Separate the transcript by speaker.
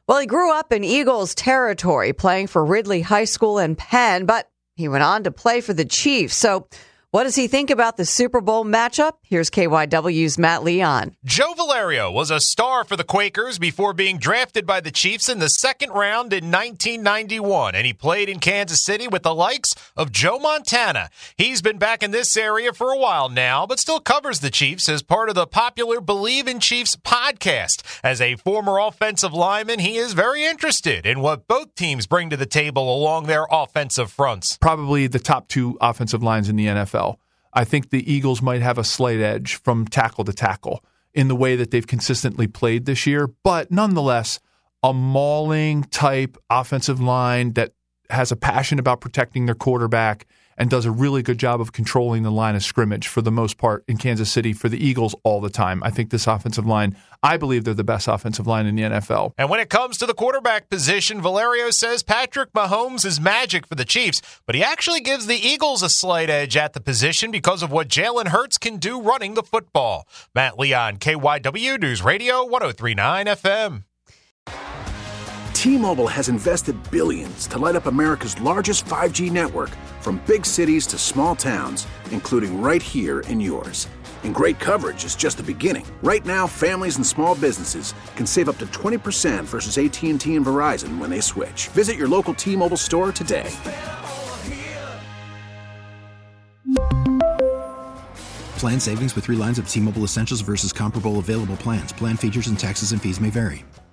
Speaker 1: Well, he grew up in Eagles territory, playing for Ridley High School in Penn, but he went on to play for the Chiefs. So what does he think about the Super Bowl matchup? Here's KYW's Matt Leon.
Speaker 2: Joe Valerio was a star for the Quakers before being drafted by the Chiefs in the second round in 1991, and he played in Kansas City with the likes of Joe Montana. He's been back in this area for a while now, but still covers the Chiefs as part of the popular Believe in Chiefs podcast. As a former offensive lineman, he is very interested in what both teams bring to the table along their offensive fronts.
Speaker 3: Probably the top two offensive lines in the NFL. I think the Eagles might have a slight edge from tackle to tackle in the way that they've consistently played this year. But nonetheless, a mauling type offensive line that has a passion about protecting their quarterback and does a really good job of controlling the line of scrimmage for the most part in Kansas City for the Eagles all the time. I think this offensive line, I believe they're the best offensive line in the NFL.
Speaker 2: And when it comes to the quarterback position, Valerio says Patrick Mahomes is magic for the Chiefs, but he actually gives the Eagles a slight edge at the position because of what Jalen Hurts can do running the football. Matt Leon, KYW News Radio, 103.9 FM.
Speaker 4: T-Mobile has invested billions to light up America's largest 5G network, from big cities to small towns, including right here in yours. And great coverage is just the beginning. Right now, families and small businesses can save up to 20% versus AT&T and Verizon when they switch. Visit your local T-Mobile store today.
Speaker 5: Plan savings with 3 lines of T-Mobile Essentials versus comparable available plans. Plan features and taxes and fees may vary.